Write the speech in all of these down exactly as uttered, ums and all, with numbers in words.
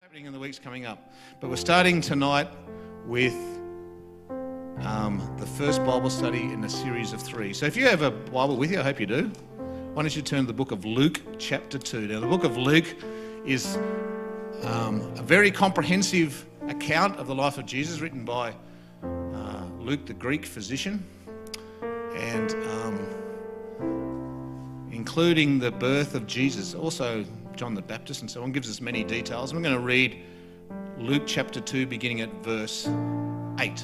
happening in the weeks coming up. But we're starting tonight with um, the first Bible study in a series of three. So if you have a Bible with you, I hope you do, why don't you turn to the book of Luke chapter two. Now the book of Luke is um, a very comprehensive account of the life of Jesus written by uh, Luke, the Greek physician, and um, including the birth of Jesus, also John the Baptist and so on, gives us many details. I'm going to read Luke chapter two, beginning at verse eight.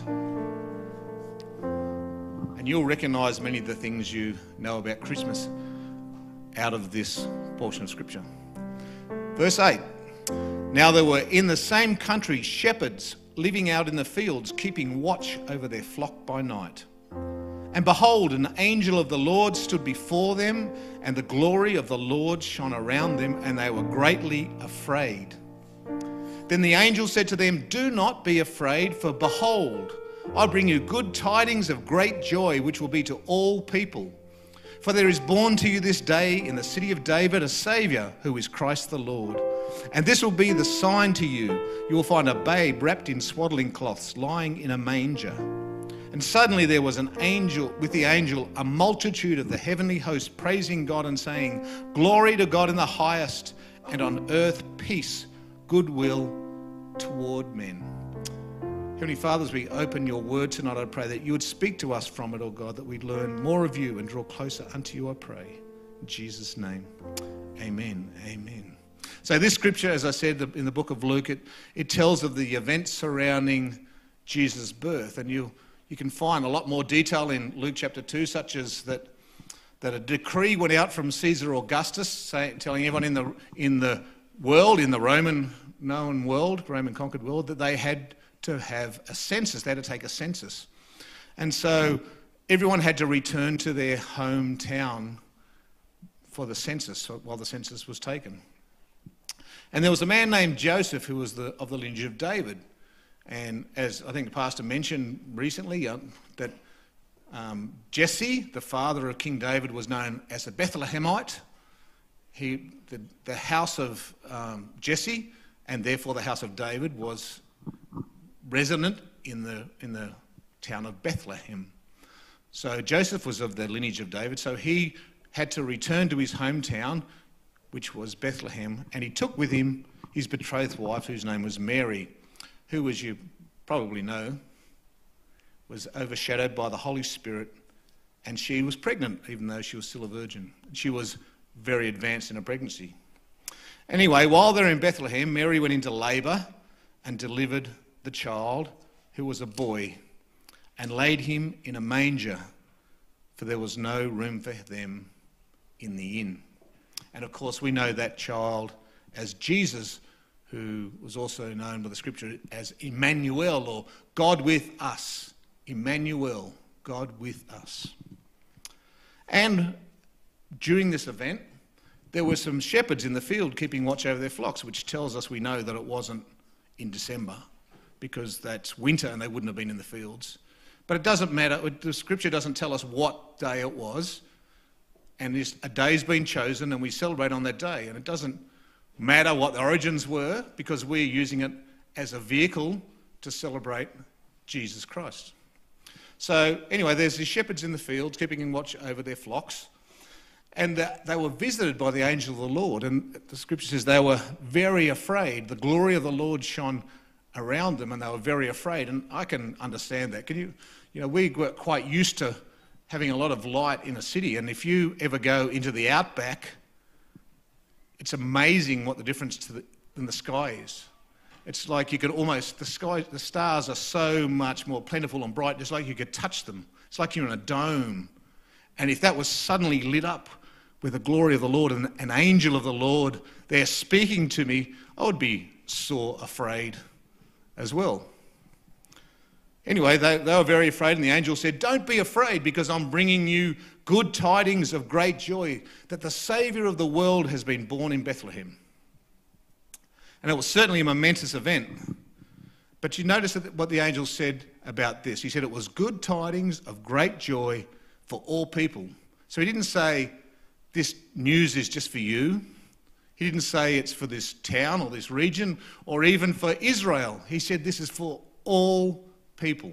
And you'll recognise many of the things you know about Christmas out of this portion of Scripture. Verse eight. Now there were in the same country shepherds living out in the fields, keeping watch over their flock by night. And behold, an angel of the Lord stood before them, and the glory of the Lord shone around them, and they were greatly afraid. Then the angel said to them, "Do not be afraid, for behold, I bring you good tidings of great joy, which will be to all people. For there is born to you this day in the city of David a Saviour, who is Christ the Lord. And this will be the sign to you. You will find a babe wrapped in swaddling cloths, lying in a manger." And suddenly there was an angel, with the angel, a multitude of the heavenly host praising God and saying, "Glory to God in the highest, and on earth peace, goodwill toward men." Heavenly Father, as we open your word tonight, I pray that you would speak to us from it, oh God, that we'd learn more of you and draw closer unto you, I pray. In Jesus' name, amen, amen. So this scripture, as I said, in the book of Luke, it, it tells of the events surrounding Jesus' birth. And you you can find a lot more detail in Luke chapter two, such as that that a decree went out from Caesar Augustus saying, telling everyone in the in the world, in the Roman known world, Roman conquered world, that they had to have a census. They had to take a census. And so everyone had to return to their hometown for the census, while the census was taken. And there was a man named Joseph who was the, of the lineage of David. And as I think the pastor mentioned recently, uh, that um, Jesse, the father of King David, was known as a Bethlehemite. He, the, the house of um, Jesse, and therefore the house of David, was resident in the in the town of Bethlehem. So Joseph was of the lineage of David, so he had to return to his hometown, which was Bethlehem, and he took with him his betrothed wife, whose name was Mary, who, as you probably know, was overshadowed by the Holy Spirit, and she was pregnant, even though she was still a virgin. She was very advanced in her pregnancy. Anyway, while they're in Bethlehem, Mary went into labour and delivered the child, who was a boy, and laid him in a manger, for there was no room for them in the inn. And of course, we know that child as Jesus, who was also known by the scripture as Emmanuel, or God with us. Emmanuel, God with us. And during this event, there were some shepherds in the field keeping watch over their flocks, which tells us we know that it wasn't in December, because that's winter and they wouldn't have been in the fields. But it doesn't matter. The scripture doesn't tell us what day it was. And this, a day's been chosen and we celebrate on that day. And it doesn't matter what the origins were, because we're using it as a vehicle to celebrate Jesus Christ. So anyway, there's these shepherds in the fields keeping watch over their flocks, and they were visited by the angel of the Lord, and the scripture says they were very afraid. The glory of the Lord shone around them, and they were very afraid. And I can understand that. Can you, you know, we were quite used to having a lot of light in a city, and if you ever go into the outback, it's amazing what the difference to the, in the sky is. It's like you could almost, the sky, the stars are so much more plentiful and bright, it's like you could touch them. It's like you're in a dome. And if that was suddenly lit up with the glory of the Lord and an angel of the Lord there speaking to me, I would be sore afraid as well. Anyway, they, they were very afraid, and the angel said, "Don't be afraid, because I'm bringing you good tidings of great joy, that the Saviour of the world has been born in Bethlehem." And it was certainly a momentous event. But you notice that what the angel said about this. He said it was good tidings of great joy for all people. So he didn't say, this news is just for you. He didn't say it's for this town or this region or even for Israel. He said this is for all people.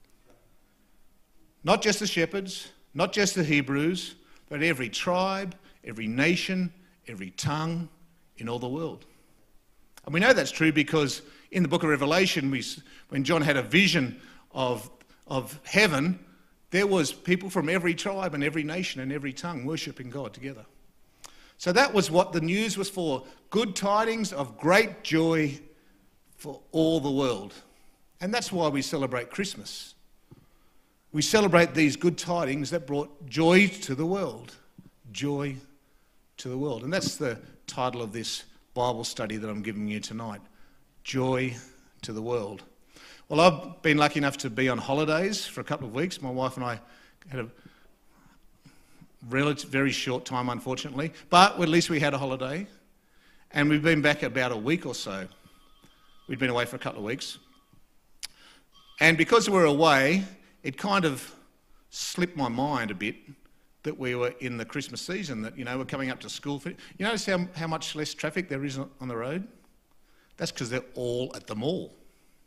Not just the shepherds, not just the Hebrews, but every tribe, every nation, every tongue in all the world. And we know that's true because in the book of Revelation, we, when John had a vision of, of heaven, there was people from every tribe and every nation and every tongue worshipping God together. So that was what the news was for. Good tidings of great joy for all the world. And that's why we celebrate Christmas. We celebrate these good tidings that brought joy to the world. Joy to the world. And that's the title of this Bible study that I'm giving you tonight. Joy to the world. Well, I've been lucky enough to be on holidays for a couple of weeks. My wife and I had a relative, very short time, unfortunately, but at least we had a holiday, and we've been back about a week or so. We'd been away for a couple of weeks, and because we were away, it kind of slipped my mind a bit that we were in the Christmas season, that, you know, we're coming up to school. For, you notice how, how much less traffic there is on the road? That's because they're all at the mall.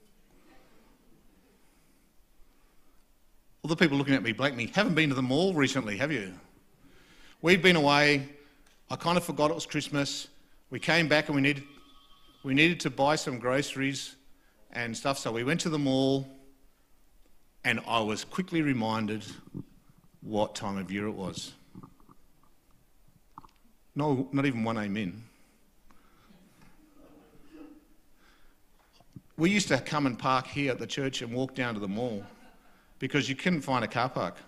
All the people looking at me blankly haven't been to the mall recently, have you? We'd been away. I kind of forgot it was Christmas. We came back and we needed, we needed to buy some groceries and stuff, so we went to the mall, and I was quickly reminded what time of year it was. No, not even one amen. We used to come and park here at the church and walk down to the mall because you couldn't find a car park.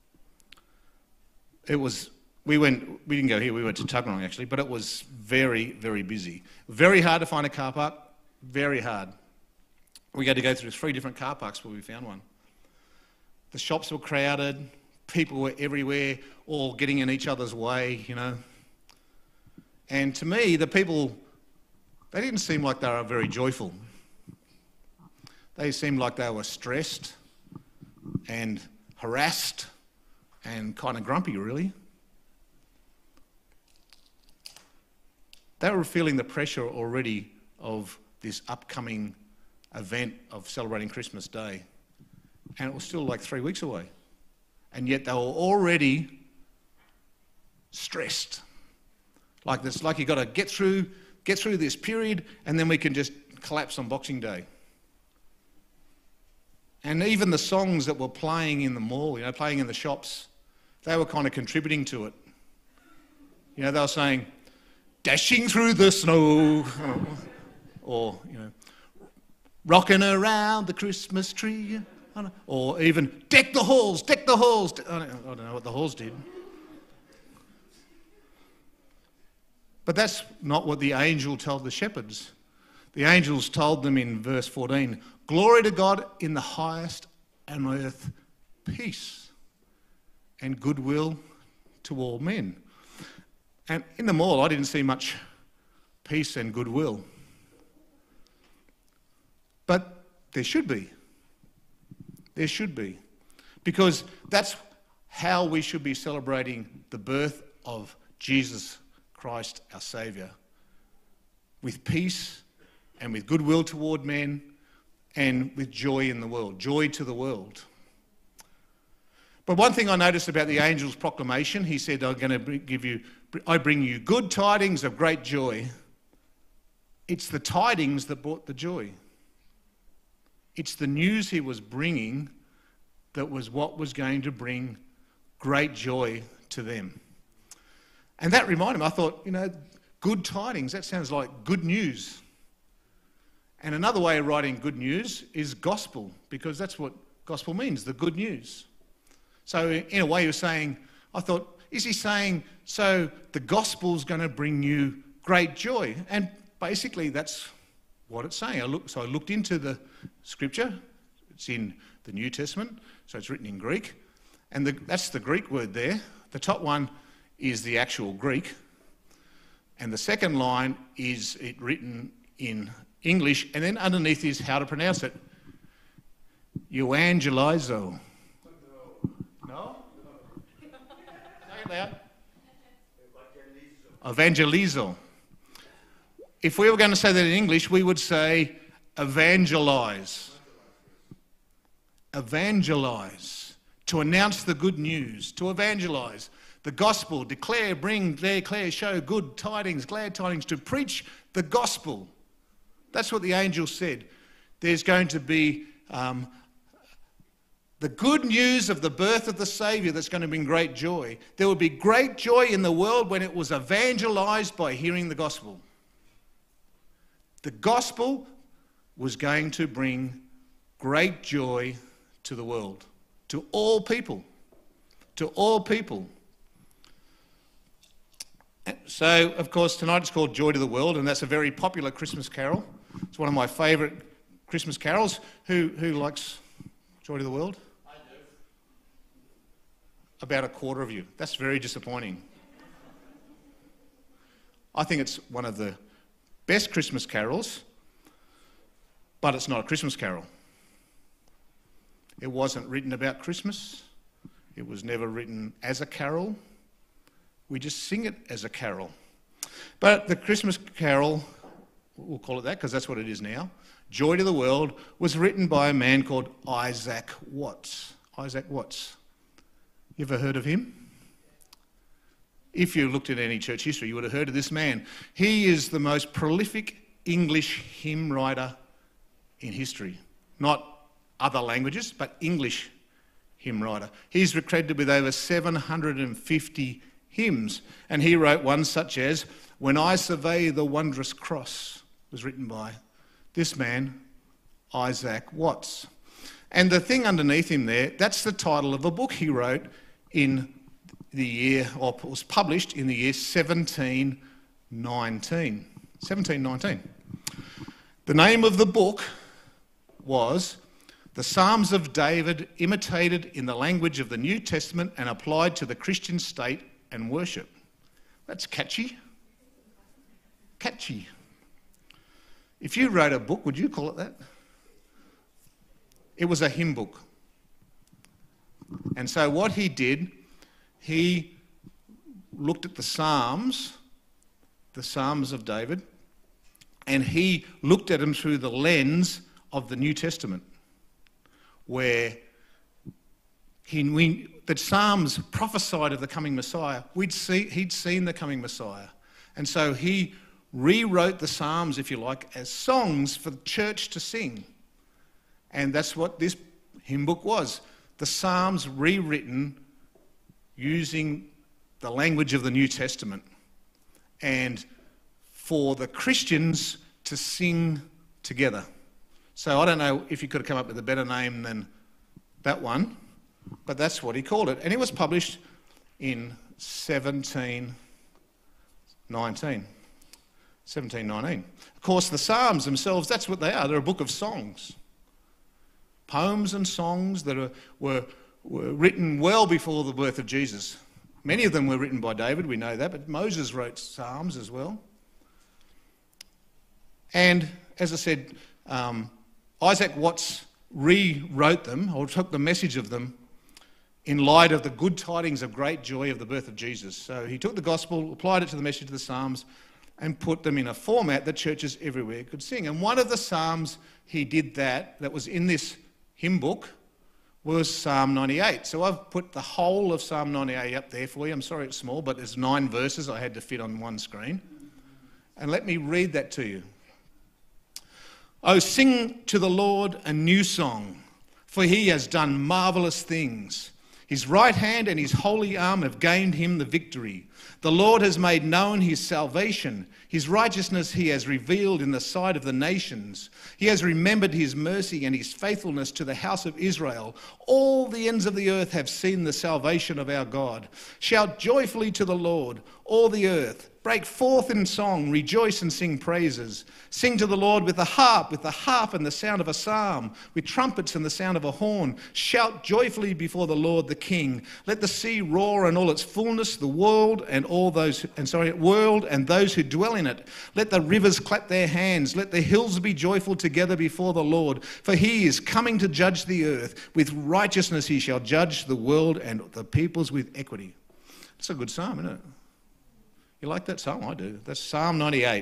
It was, we went, we didn't go here, we went to Tuggeranong actually, but it was very, very busy. Very hard to find a car park, very hard. We had to go through three different car parks before we found one. The shops were crowded, people were everywhere, all getting in each other's way, you know. And to me, the people, they didn't seem like they were very joyful. They seemed like they were stressed and harassed and kind of grumpy, really. They were feeling the pressure already of this upcoming event of celebrating Christmas Day. And it was still like three weeks away. And yet they were already stressed. Like this, like you've got to get through, get through this period, and then we can just collapse on Boxing Day. And even the songs that were playing in the mall, you know, playing in the shops, they were kind of contributing to it. You know, they were saying, dashing through the snow, or, you know, rocking around the Christmas tree, or even deck the halls, deck the halls. I don't, I don't know what the halls did. But that's not what the angel told the shepherds. The angels told them in verse fourteen, glory to God in the highest, and on earth peace and goodwill to all men. And in the mall, I didn't see much peace and goodwill. But there should be. There should be. Because that's how we should be celebrating the birth of Jesus Christ, our Saviour. With peace and with goodwill toward men and with joy in the world. Joy to the world. But one thing I noticed about the angel's proclamation, he said, I'm going to give you, I bring you good tidings of great joy. It's the tidings that brought the joy. It's the news he was bringing that was what was going to bring great joy to them. And that reminded me, I thought, you know, good tidings, that sounds like good news. And another way of writing good news is gospel, because that's what gospel means, the good news. So in a way he was saying, I thought, is he saying, so the gospel's going to bring you great joy? And basically that's what it's saying. I look, so I looked into the scripture. It's in the New Testament, so it's written in Greek. And the, that's the Greek word there. The top one is the actual Greek. And the second line is it written in English, and then underneath is how to pronounce it. Euangelizo. No? Say it loud. Evangelizo. if we were going to say that in English, we would say evangelize. Evangelize. To announce the good news. To evangelize. The gospel. Declare, bring, declare, show good tidings, glad tidings. To preach the gospel. That's what the angel said. There's going to be um, the good news of the birth of the Saviour that's going to bring great joy. There will be great joy in the world when it was evangelized by hearing the gospel. The gospel was going to bring great joy to the world, to all people, to all people. So, of course, tonight it's called Joy to the World, and that's a very popular Christmas carol. It's one of my favourite Christmas carols. Who, who likes Joy to the World? I do. About a quarter of you. That's very disappointing. I think it's one of the best Christmas carols, but it's not a Christmas carol. It wasn't written about Christmas. It was never written as a carol. We just sing it as a carol. But the Christmas carol, we'll call it that because that's what it is now, Joy to the World, was written by a man called Isaac Watts. Isaac Watts. You ever heard of him? If you looked at any church history, you would have heard of this man. He is the most prolific English hymn writer in history. Not other languages, but English hymn writer. He's credited with over seven hundred fifty hymns, and he wrote one such as When I Survey the Wondrous Cross, was written by this man, Isaac Watts. And the thing underneath him there, that's the title of a book he wrote in the year, or was published in the year seventeen nineteen. seventeen nineteen. The name of the book was The Psalms of David Imitated in the Language of the New Testament and Applied to the Christian State and Worship. That's catchy. Catchy. If you wrote a book, would you call it that? It was a hymn book. And so what he did, he looked at the Psalms, the Psalms of David, and he looked at them through the lens of the New Testament, where he, we, the Psalms prophesied of the coming Messiah. We'd see, he'd seen the coming Messiah. And so he rewrote the Psalms, if you like, as songs for the church to sing. And that's what this hymn book was. The Psalms rewritten using the language of the New Testament. And for the Christians to sing together. So I don't know if you could have come up with a better name than that one, but that's what he called it. And it was published in seventeen nineteen. seventeen nineteen. Of course, the Psalms themselves, that's what they are. They're a book of songs. Poems and songs that are, were, were written well before the birth of Jesus. Many of them were written by David, we know that, but Moses wrote Psalms as well. And as I said, um, Isaac Watts rewrote them, or took the message of them, in light of the good tidings of great joy of the birth of Jesus. So he took the gospel, applied it to the message of the Psalms, and put them in a format that churches everywhere could sing. And one of the Psalms he did that, that was in this hymn book, was Psalm ninety-eight. So I've put the whole of Psalm ninety-eight up there for you. I'm sorry it's small, but there's nine verses I had to fit on one screen. And let me read that to you. Oh, sing to the Lord a new song, for he has done marvellous things. His right hand and his holy arm have gained him the victory. The Lord has made known his salvation. His righteousness he has revealed in the sight of the nations. He has remembered his mercy and his faithfulness to the house of Israel. All the ends of the earth have seen the salvation of our God. Shout joyfully to the Lord, all the earth. Break forth in song, rejoice and sing praises. Sing to the Lord with the harp, with the harp and the sound of a psalm, with trumpets and the sound of a horn. Shout joyfully before the Lord the King. Let the sea roar and all its fullness, the world and all those, and sorry, world and those who dwell in it. Let the rivers clap their hands. Let the hills be joyful together before the Lord. For he is coming to judge the earth. With righteousness he shall judge the world and the peoples with equity. It's a good psalm, isn't it? You like that psalm? I do. That's Psalm ninety-eight.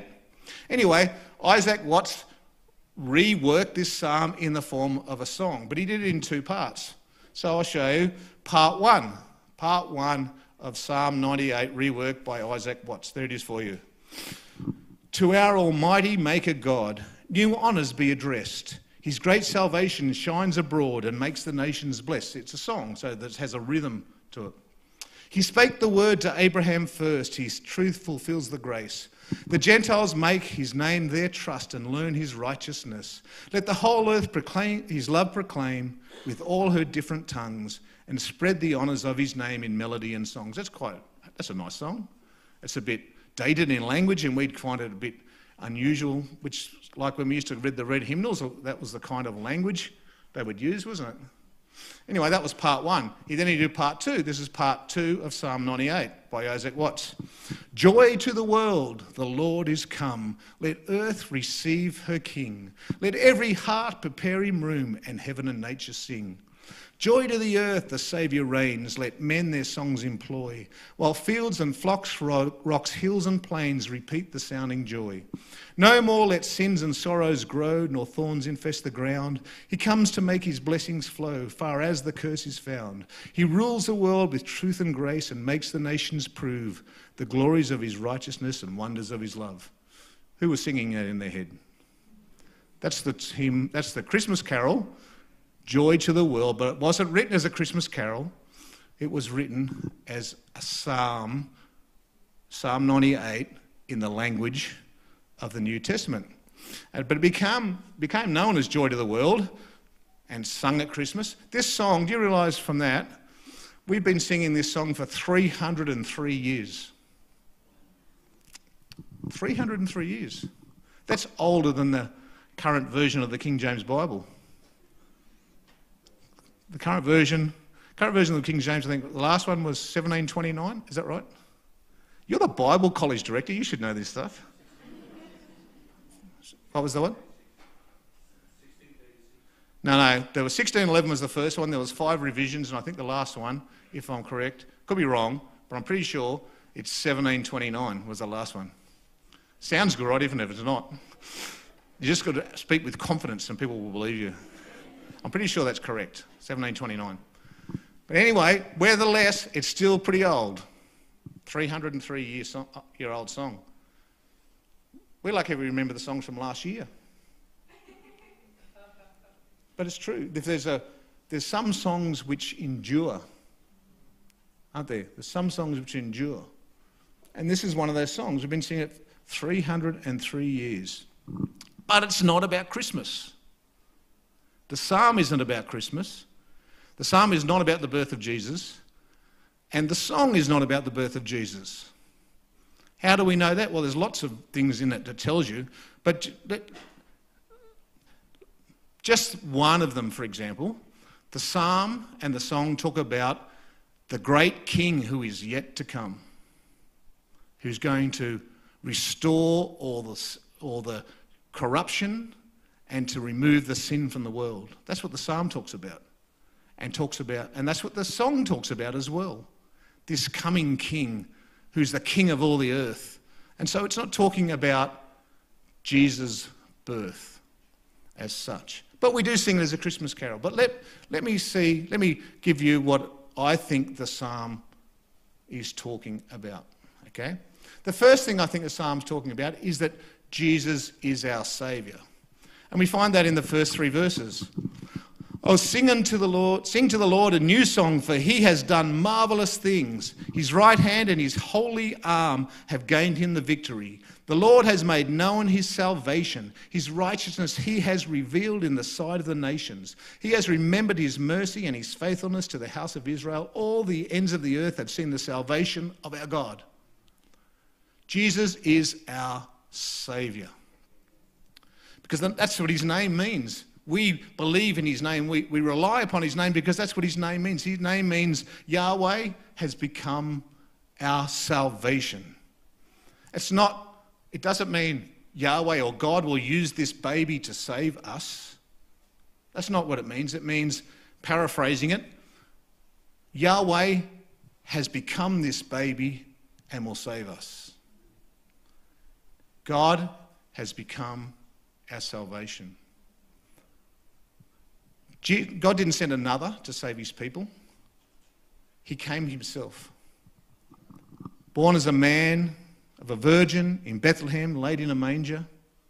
Anyway, Isaac Watts reworked this psalm in the form of a song, but he did it in two parts. So I'll show you part one. Part one of Psalm ninety-eight, reworked by Isaac Watts. There it is for you. To our almighty Maker God, new honours be addressed. His great salvation shines abroad and makes the nations blessed. It's a song, so that has a rhythm to it. He spake the word to Abraham first. His truth fulfills the grace. The Gentiles make his name their trust and learn his righteousness. Let the whole earth proclaim his love proclaim with all her different tongues and spread the honours of his name in melody and songs. That's quite, that's a nice song. It's a bit dated in language and we'd find it a bit unusual, which, like when we used to read the red hymnals, that was the kind of language they would use, wasn't it? Anyway, that was part one. He then he did part two. This is part two of Psalm ninety-eight by Isaac Watts. Joy to the world, the Lord is come. Let earth receive her King. Let every heart prepare him room, and heaven and nature sing. Joy to the earth, the Saviour reigns. Let men their songs employ, while fields and flocks, rocks, hills and plains repeat the sounding joy. No more let sins and sorrows grow, nor thorns infest the ground. He comes to make his blessings flow, far as the curse is found. He rules the world with truth and grace, and makes the nations prove the glories of his righteousness and wonders of his love. Who was singing that in their head? That's the hymn, that's the Christmas carol, Joy to the World, but it wasn't written as a Christmas carol. It was written as a psalm, Psalm ninety-eight, in the language of the New Testament. But it became, became known as Joy to the World and sung at Christmas. This song, do you realise from that, we've been singing this song for three hundred and three years. three hundred and three years. That's older than the current version of the King James Bible. The current version, current version of the King James, I think the last one was seventeen twenty-nine, is that right? You're the Bible college director, you should know this stuff. What was the one? No, no, there was sixteen eleven was the first one, there was five revisions, and I think the last one, if I'm correct, could be wrong, but I'm pretty sure it's seventeen twenty-nine was the last one. Sounds good, right, even if it's not. You just got to speak with confidence and people will believe you. I'm pretty sure that's correct, seventeen twenty-nine. But anyway, nevertheless, it's still pretty old. three hundred and three year, so- year old song. We're lucky we remember the songs from last year. But it's true. If there's, a, there's some songs which endure, aren't there? There's some songs which endure. And this is one of those songs. We've been singing it three hundred and three years. But it's not about Christmas. The psalm isn't about Christmas. The psalm is not about the birth of Jesus. And the song is not about the birth of Jesus. How do we know that? Well, there's lots of things in it that tells you. But just one of them, for example, the psalm and the song talk about the great King who is yet to come, who's going to restore all the, all the corruption and to remove the sin from the world. That's what the psalm talks about. And talks about, and that's what the song talks about as well. This coming King who's the King of all the earth. And so it's not talking about Jesus' birth as such. But we do sing it as a Christmas carol. But let, let me see, let me give you what I think the psalm is talking about, okay? The first thing I think the psalm's talking about is that Jesus is our Saviour. And we find that in the first three verses. Oh, sing unto the Lord, sing to the Lord a new song, for he has done marvellous things. His right hand and his holy arm have gained him the victory. The Lord has made known his salvation. His righteousness he has revealed in the sight of the nations. He has remembered his mercy and his faithfulness to the house of Israel. All the ends of the earth have seen the salvation of our God. Jesus is our Saviour. Because that's what his name means. We believe in his name. We, we rely upon his name because that's what his name means. His name means Yahweh has become our salvation. It's not, it doesn't mean Yahweh or God will use this baby to save us. That's not what it means. It means, paraphrasing it, Yahweh has become this baby and will save us. God has become our salvation. God didn't send another to save his people. He came himself. Born as a man of a virgin in Bethlehem, laid in a manger.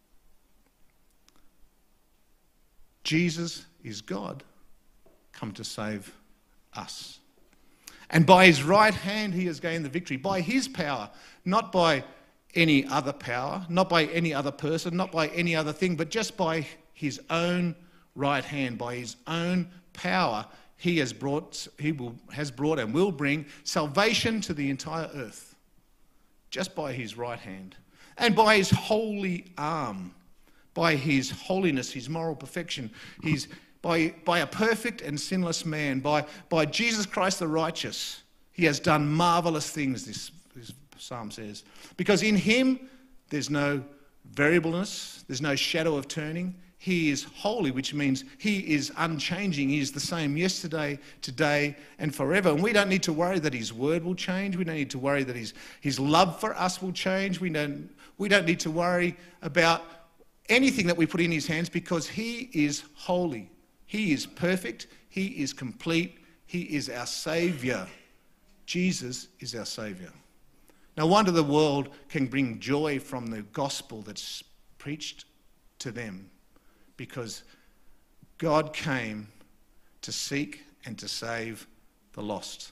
Jesus is God, come to save us. And by his right hand he has gained the victory, by his power, not by any other power, not by any other person, not by any other thing, but just by his own right hand, by his own power. He has brought, he will, has brought and will bring salvation to the entire earth, just by his right hand. And by his holy arm, by his holiness, his moral perfection, his, by, by a perfect and sinless man, by, by Jesus Christ the righteous, he has done marvellous things, this, this psalm says. Because in him there's no variableness, there's no shadow of turning. He is holy, which means he is unchanging. He is the same yesterday, today, and forever. And we don't need to worry that his word will change. We don't need to worry that his, his love for us will change. We don't, we don't need to worry about anything that we put in his hands, because he is holy. He is perfect. He is complete. He is our Saviour. Jesus is our Saviour. No wonder the world can bring joy from the gospel that's preached to them, because God came to seek and to save the lost.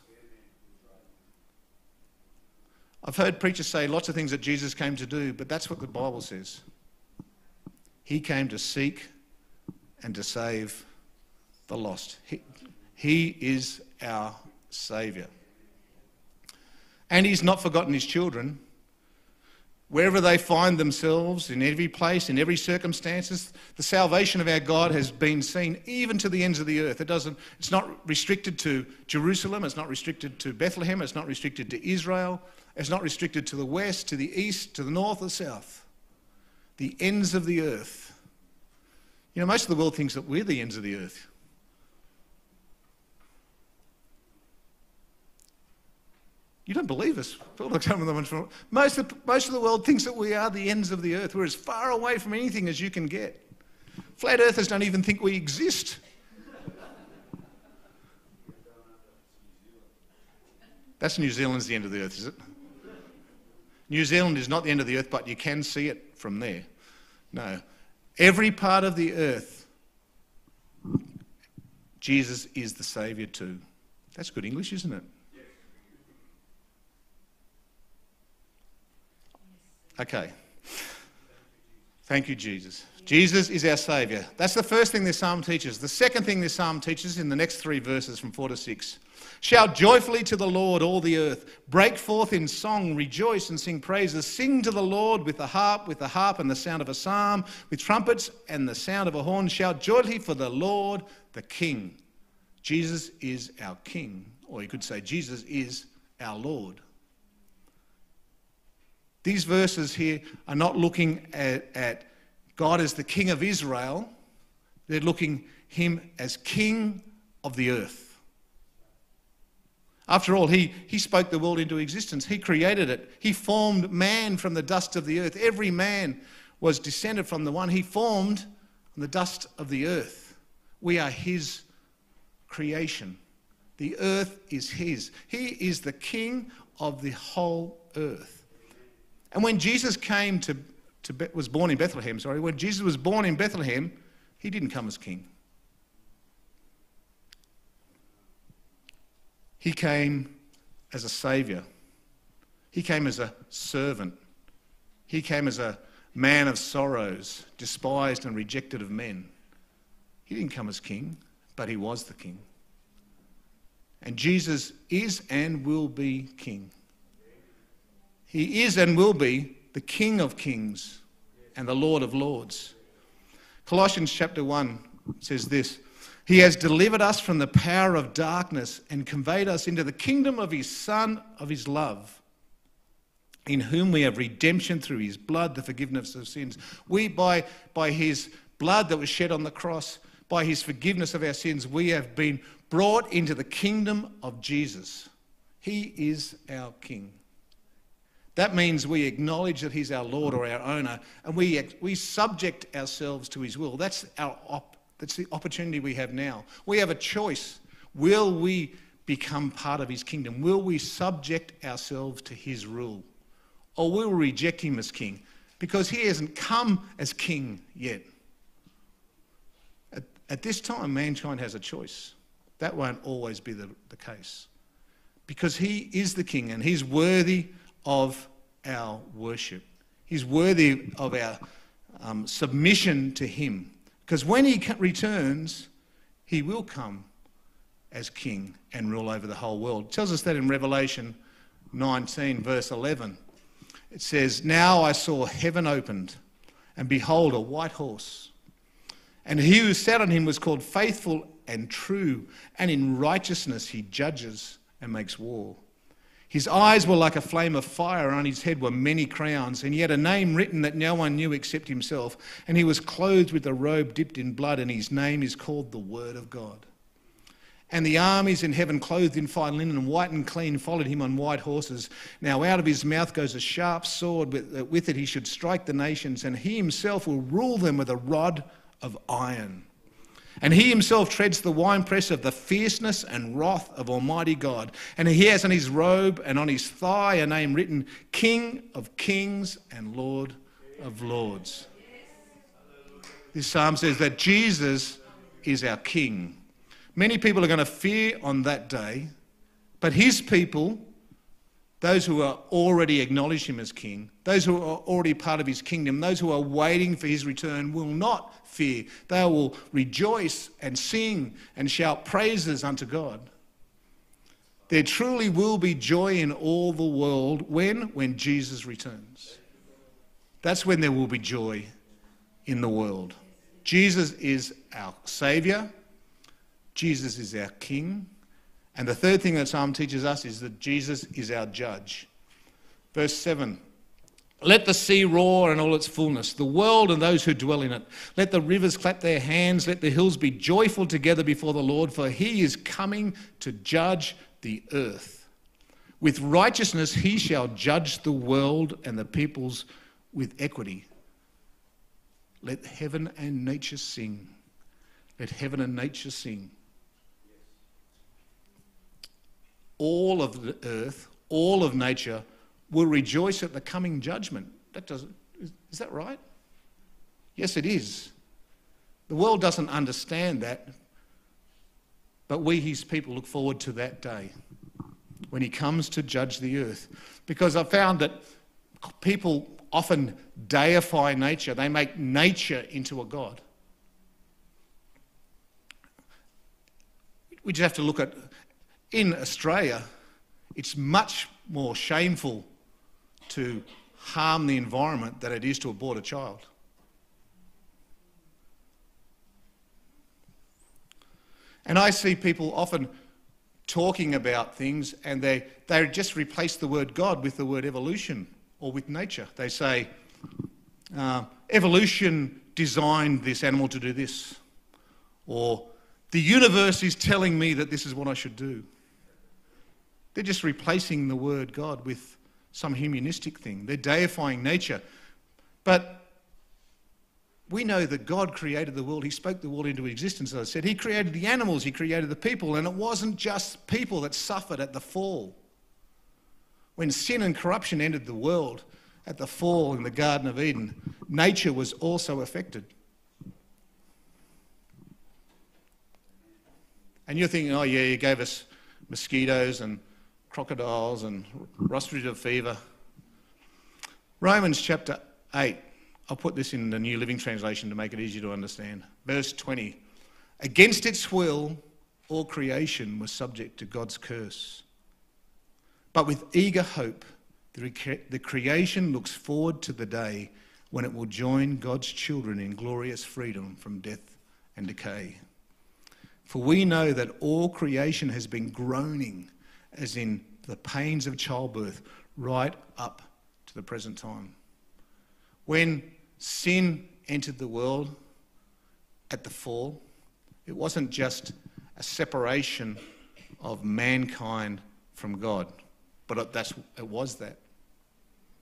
I've heard preachers say lots of things that Jesus came to do, but that's what the Bible says. He came to seek and to save the lost. He, he is our Saviour. And he's not forgotten his children. Wherever they find themselves, in every place, in every circumstances, the salvation of our God has been seen even to the ends of the earth. It doesn't, it's not restricted to Jerusalem, it's not restricted to Bethlehem, it's not restricted to Israel, it's not restricted to the west, to the east, to the north or south. The ends of the earth. You know, most of the world thinks that we're the ends of the earth. You don't believe us. Most of, the, most of the world thinks that we are the ends of the earth. We're as far away from anything as you can get. Flat earthers don't even think we exist. That's New Zealand's the end of the earth, is it? New Zealand is not the end of the earth, but you can see it from there. No. Every part of the earth, Jesus is the Saviour too. That's good English, isn't it? Okay. Thank you, Jesus. Jesus is our Saviour. That's the first thing this psalm teaches. The second thing this psalm teaches in the next three verses from four to six. Shout joyfully to the Lord, all the earth. Break forth in song, rejoice and sing praises. Sing to the Lord with the harp, with the harp and the sound of a psalm, with trumpets and the sound of a horn. Shout joyfully for the Lord, the King. Jesus is our King. Or you could say Jesus is our Lord. These verses here are not looking at, at God as the King of Israel. They're looking him as King of the earth. After all, he, he spoke the world into existence. He created it. He formed man from the dust of the earth. Every man was descended from the one he formed from the dust of the earth. We are his creation. The earth is his. He is the King of the whole earth. And when Jesus came to, to was born in Bethlehem, sorry, when Jesus was born in Bethlehem, he didn't come as king. He came as a saviour. He came as a servant. He came as a man of sorrows, despised and rejected of men. He didn't come as king, but he was the king. And Jesus is and will be king. He is and will be the King of kings and the Lord of lords. Colossians chapter one says this: He has delivered us from the power of darkness and conveyed us into the kingdom of his Son, of his love, in whom we have redemption through his blood, the forgiveness of sins. We, by, by his blood that was shed on the cross, by his forgiveness of our sins, we have been brought into the kingdom of Jesus. He is our King. That means we acknowledge that he's our Lord or our owner, and we, we subject ourselves to his will. That's, our op, that's the opportunity we have now. We have a choice. Will we become part of his kingdom? Will we subject ourselves to his rule? Or will we reject him as king? Because he hasn't come as king yet. At, at this time, mankind has a choice. That won't always be the, the case. Because he is the king and he's worthy of our worship. He's worthy of our um, submission to him. Because when he returns, he will come as king and rule over the whole world. It tells us that in Revelation nineteen, verse eleven. It says, "Now I saw heaven opened, and behold, a white horse. And he who sat on him was called Faithful and True, and in righteousness he judges and makes war. His eyes were like a flame of fire, and on his head were many crowns, and he had a name written that no one knew except himself. And he was clothed with a robe dipped in blood, and his name is called the Word of God. And the armies in heaven, clothed in fine linen, white and clean, followed him on white horses. Now out of his mouth goes a sharp sword. With, uh, with it he should strike the nations, and he himself will rule them with a rod of iron. And he himself treads the winepress of the fierceness and wrath of Almighty God. And he has on his robe and on his thigh a name written, King of Kings and Lord of Lords." This psalm says that Jesus is our King. Many people are going to fear on that day, but his people, those who are already acknowledge him as king, those who are already part of his kingdom, those who are waiting for his return will not fear. They will rejoice and sing and shout praises unto God. There truly will be joy in all the world. When? When Jesus returns. That's when there will be joy in the world. Jesus is our Saviour. Jesus is our King. And the third thing that Psalm teaches us is that Jesus is our judge. Verse seven, "Let the sea roar and all its fullness, the world and those who dwell in it. Let the rivers clap their hands, let the hills be joyful together before the Lord, for he is coming to judge the earth. With righteousness he shall judge the world and the peoples with equity. Let heaven and nature sing. Let heaven and nature sing." All of the earth, all of nature will rejoice at the coming judgment. That doesn't, is, is that right? Yes, it is. The world doesn't understand that, but we, his people, look forward to that day when he comes to judge the earth. Because I've found that people often deify nature. They make nature into a god. We just have to look at, in Australia, it's much more shameful to harm the environment than it is to abort a child. And I see people often talking about things and they, they just replace the word God with the word evolution or with nature. They say, uh, evolution designed this animal to do this. Or the universe is telling me that this is what I should do. They're just replacing the word God with some humanistic thing. They're deifying nature. But we know that God created the world. He spoke the world into existence, as I said. He created the animals. He created the people. And it wasn't just people that suffered at the fall. When sin and corruption entered the world at the fall in the Garden of Eden, nature was also affected. And you're thinking, oh yeah, he gave us mosquitoes and crocodiles and respiratory fever. Romans chapter eight. I'll put this in the New Living Translation to make it easier to understand. Verse twenty. Against its will, all creation was subject to God's curse. But with eager hope, the, rec- the creation looks forward to the day when it will join God's children in glorious freedom from death and decay. For we know that all creation has been groaning, as in the pains of childbirth, right up to the present time. When sin entered the world at the fall, it wasn't just a separation of mankind from God, but that's, it was that.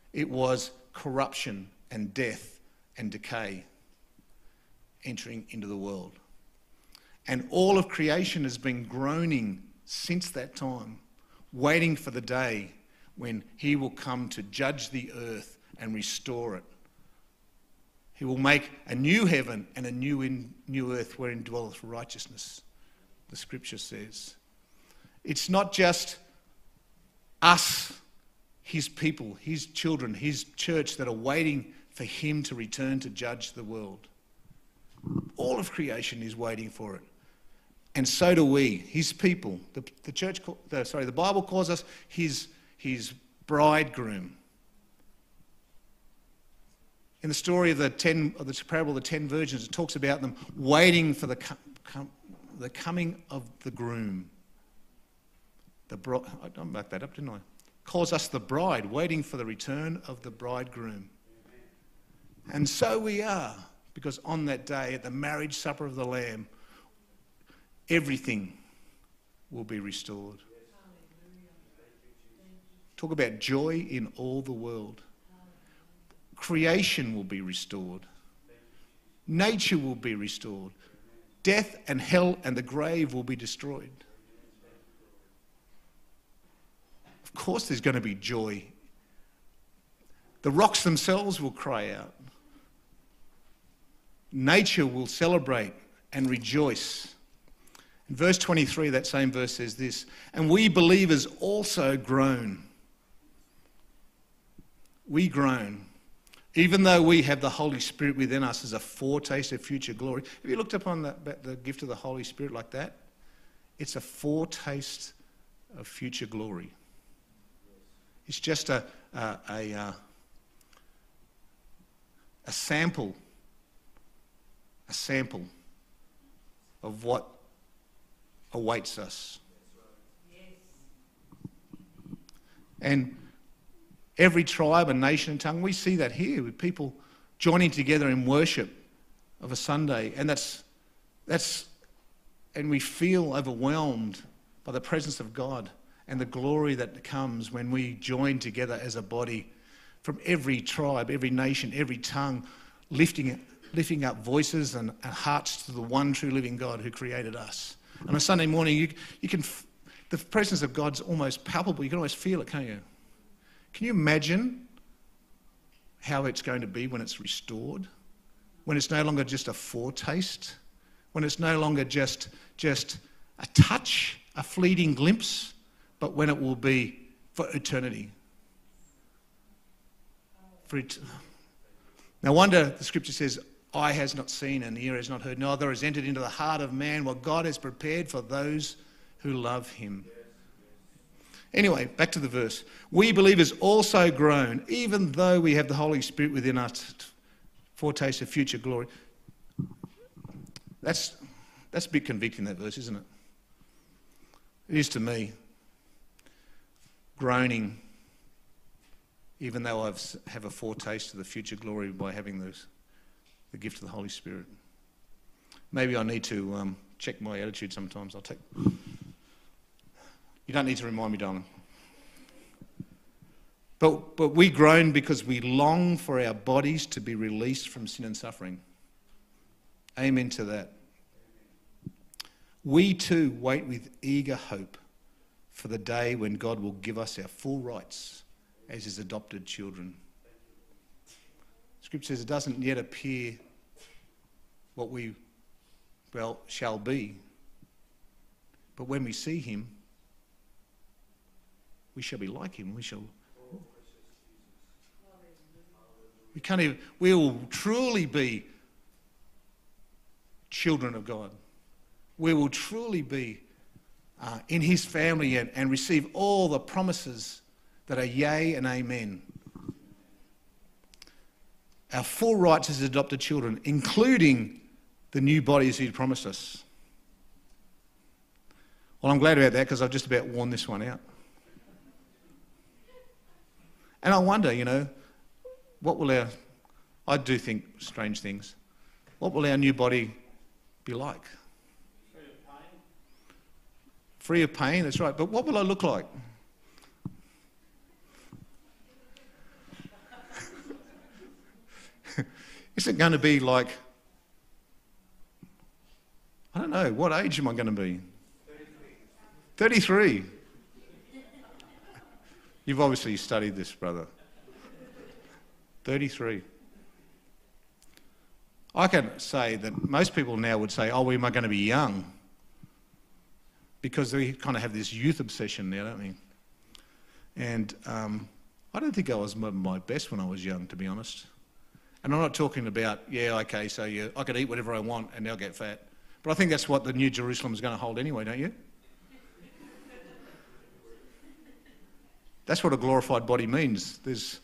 It was corruption and death and decay entering into the world. And all of creation has been groaning since that time, waiting for the day when he will come to judge the earth and restore it. He will make a new heaven and a new, in, new earth wherein dwelleth righteousness, the scripture says. It's not just us, his people, his children, his church that are waiting for him to return to judge the world. All of creation is waiting for it. And so do we, his people. The, the church, the, sorry, the Bible calls us his, his bridegroom. In the story of the ten, of the parable of the ten virgins, it talks about them waiting for the, com, com, the coming of the groom. The bride, I backed that up, didn't I? Calls us the bride, waiting for the return of the bridegroom. And so we are, because on that day, at the marriage supper of the Lamb, everything will be restored. Talk about joy in all the world. Creation will be restored. Nature will be restored. Death and hell and the grave will be destroyed. Of course there's going to be joy. The rocks themselves will cry out. Nature will celebrate and rejoice. In verse twenty-three, that same verse says this, and we believers also groan. We groan. Even though we have the Holy Spirit within us as a foretaste of future glory. Have you looked upon the, the gift of the Holy Spirit like that? It's a foretaste of future glory. It's just a, a, a, a, a sample, a sample of what awaits us. And every tribe and nation and tongue, we see that here with people joining together in worship of a Sunday. And that's, that's, and we feel overwhelmed by the presence of God and the glory that comes when we join together as a body from every tribe, every nation, every tongue, lifting, lifting up voices and, and hearts to the one true living God who created us. On a Sunday morning, you, you can, the presence of God's almost palpable. You can almost feel it, can't you? Can you imagine how it's going to be when it's restored? When it's no longer just a foretaste? When it's no longer just, just a touch, a fleeting glimpse, but when it will be for eternity? For et- no wonder the scripture says, eye has not seen and ear has not heard, neither has entered into the heart of man what God has prepared for those who love him. Anyway, back to the verse. We believers also groan, even though we have the Holy Spirit within us, foretaste of future glory. That's, that's a bit convicting, that verse, isn't it? It is to me. Groaning, even though I have a foretaste of the future glory by having this, the gift of the Holy Spirit. Maybe I need to um, check my attitude sometimes. I'll take... You don't need to remind me, darling. But, but we groan because we long for our bodies to be released from sin and suffering. Amen to that. We too wait with eager hope for the day when God will give us our full rights as his adopted children. Scripture says it doesn't yet appear what we, well, shall be. But when we see him, we shall be like him. We shall. We can't even. We will truly be children of God. We will truly be uh, in his family and, and receive all the promises that are yea and amen. Our full rights as adopted children, including the new bodies he promised us. Well, I'm glad about that because I've just about worn this one out. And I wonder, you know, what will our, I do think strange things, what will our new body be like? Free of pain. Free of pain, that's right. But what will I look like? Is it going to be like, I don't know, what age am I going to be? thirty-three. You've obviously studied this, brother. thirty-three. I can say that most people now would say, oh, well, am I going to be young? Because we kind of have this youth obsession now, don't we? And um, I don't think I was at my best when I was young, to be honest. And I'm not talking about, yeah, okay, so you, I could eat whatever I want and they'll get fat. But I think that's what the New Jerusalem is going to hold anyway, don't you? That's what a glorified body means. There's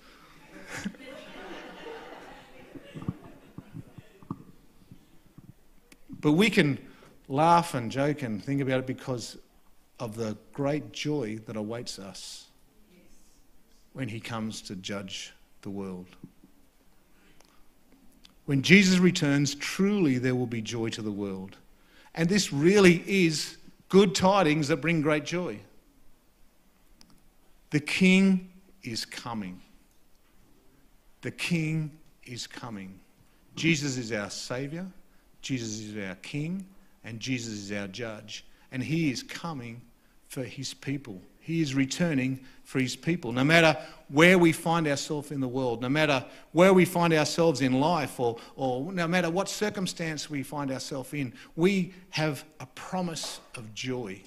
But we can laugh and joke and think about it because of the great joy that awaits us when he comes to judge the world. When Jesus returns, truly there will be joy to the world. And this really is good tidings that bring great joy. The King is coming. The King is coming. Jesus is our Saviour. Jesus is our King. And Jesus is our Judge. And he is coming for his people. He is returning for his people. No matter where we find ourselves in the world, no matter where we find ourselves in life, or, or no matter what circumstance we find ourselves in, we have a promise of joy.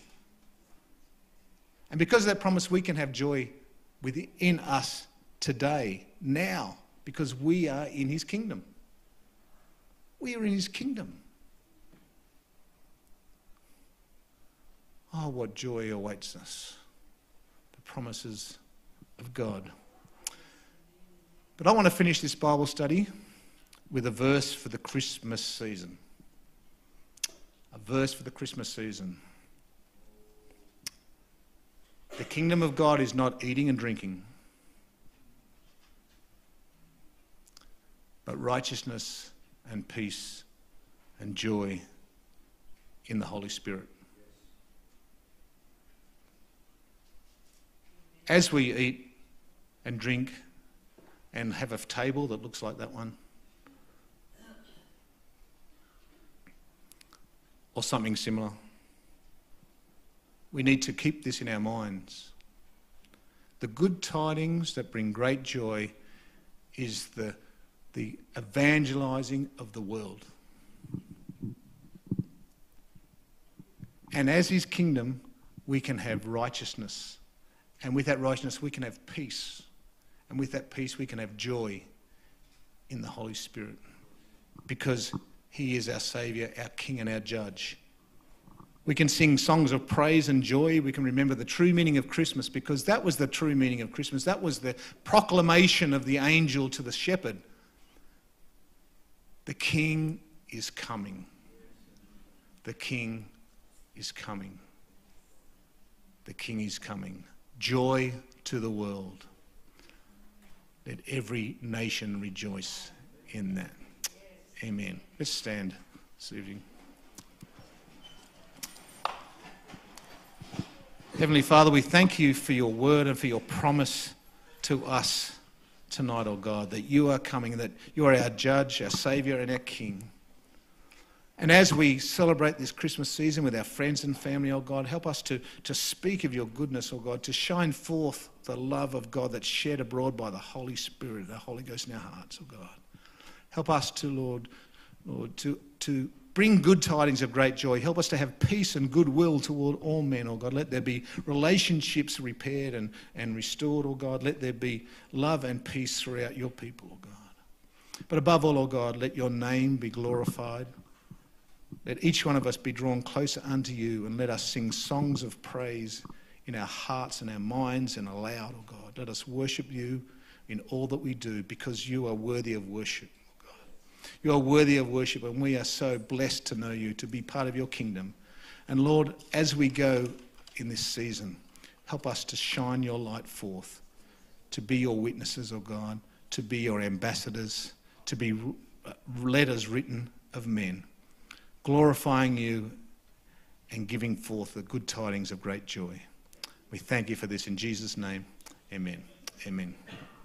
And because of that promise, we can have joy within us today, now, because we are in his kingdom. We are in his kingdom. Oh, what joy awaits us. The promises of God. But I want to finish this Bible study with a verse for the Christmas season. A verse for the Christmas season. The kingdom of God is not eating and drinking, but righteousness and peace and joy in the Holy Spirit. As we eat and drink and have a table that looks like that one, or something similar, we need to keep this in our minds. The good tidings that bring great joy is the, the evangelizing of the world. And as his kingdom, we can have righteousness. And with that righteousness, we can have peace. And with that peace, we can have joy in the Holy Spirit. Because he is our Saviour, our King and our Judge. We can sing songs of praise and joy. We can remember the true meaning of Christmas, because that was the true meaning of Christmas. That was the proclamation of the angel to the shepherd. The King is coming. The King is coming. The King is coming. Joy to the world. Let every nation rejoice in that. Amen. Let's stand this evening. Heavenly Father, we thank you for your word and for your promise to us tonight, oh God, that you are coming, that you are our Judge, our Saviour and our King. And as we celebrate this Christmas season with our friends and family, oh God, help us to, to speak of your goodness, oh God, to shine forth the love of God that's shed abroad by the Holy Spirit, the Holy Ghost in our hearts, oh God. Help us to, Lord, Lord, to, to bring good tidings of great joy. Help us to have peace and goodwill toward all men, oh God. Let there be relationships repaired and, and restored, oh God. Let there be love and peace throughout your people, oh God. But above all, oh God, let your name be glorified. Let each one of us be drawn closer unto you, and let us sing songs of praise in our hearts and our minds and aloud, oh God. Let us worship you in all that we do, because you are worthy of worship. You are worthy of worship, and we are so blessed to know you, to be part of your kingdom. And Lord, as we go in this season, help us to shine your light forth, to be your witnesses, oh God, to be your ambassadors, to be letters written of men, glorifying you and giving forth the good tidings of great joy. We thank you for this in Jesus' name. Amen. Amen.